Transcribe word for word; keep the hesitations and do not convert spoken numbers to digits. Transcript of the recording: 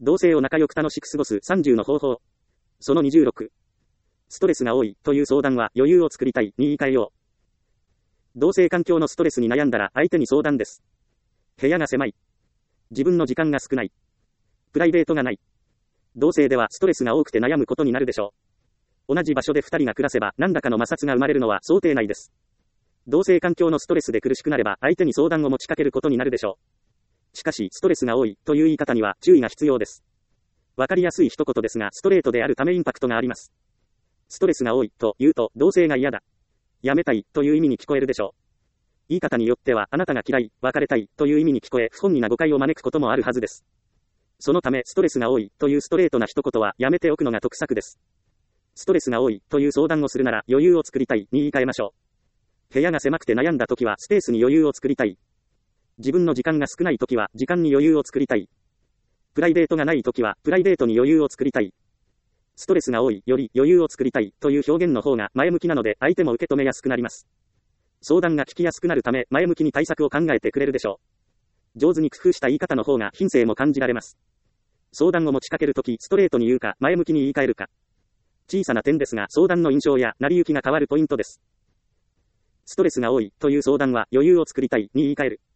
同性を仲良く楽しく過ごすさんじゅうの方法。そのにじゅうろく。ストレスが多いという相談は余裕を作りたいに言い換えよう。同性環境のストレスに悩んだら相手に相談です。部屋が狭い。自分の時間が少ない。プライベートがない。同性ではストレスが多くて悩むことになるでしょう。同じ場所でふたりが暮らせば何らかの摩擦が生まれるのは想定内です。同性環境のストレスで苦しくなれば相手に相談を持ちかけることになるでしょう。しかし、ストレスが多いという言い方には注意が必要です。わかりやすい一言ですがストレートであるためインパクトがあります。ストレスが多いと言うと同性が嫌だ。やめたいという意味に聞こえるでしょう。言い方によってはあなたが嫌い、別れたいという意味に聞こえ不本意な誤解を招くこともあるはずです。そのためストレスが多いというストレートな一言はやめておくのが得策です。ストレスが多いという相談をするなら余裕を作りたいに言い換えましょう。部屋が狭くて悩んだ時はスペースに余裕を作りたい。自分の時間が少ない時は時間に余裕を作りたい。プライベートがない時はプライベートに余裕を作りたい。ストレスが多いより余裕を作りたいという表現の方が前向きなので相手も受け止めやすくなります。相談が聞きやすくなるため前向きに対策を考えてくれるでしょう。上手に工夫した言い方の方が品性も感じられます。相談を持ちかけるときストレートに言うか前向きに言い換えるか。小さな点ですが相談の印象や成り行きが変わるポイントです。ストレスが多いという相談は余裕を作りたいに言い換える。